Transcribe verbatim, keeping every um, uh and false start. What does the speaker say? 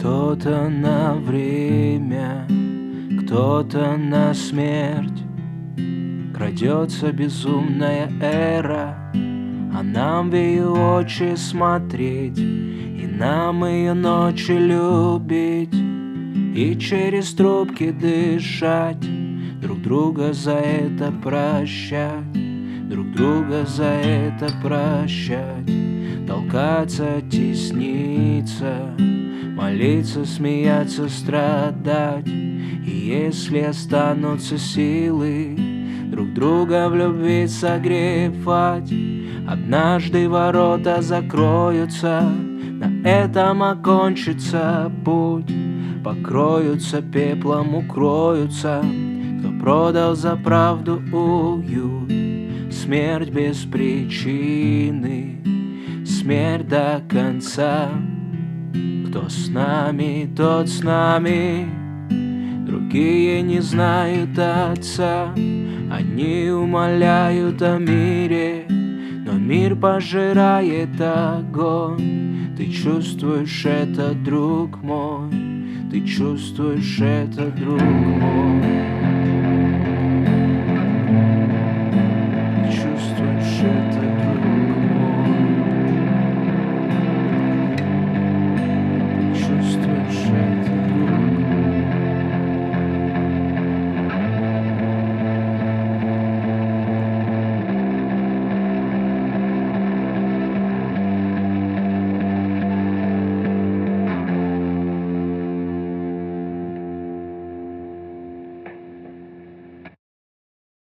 Кто-то на время, кто-то на смерть. Крадется безумная эра, а нам в ее очи смотреть, и нам ее ночи любить, и через трубки дышать, друг друга за это прощать, друг друга за это прощать. Толкаться, тесниться, молиться, смеяться, страдать. И если останутся силы, друг друга в любви согревать, однажды ворота закроются, на этом окончится путь. Покроются пеплом, укроются, кто продал за правду уют. Смерть без причины, смерть до конца. Кто с нами, тот с нами. Другие не знают Отца, они умоляют о мире, но мир пожирает огонь. Ты чувствуешь это, друг мой, ты чувствуешь это, друг мой.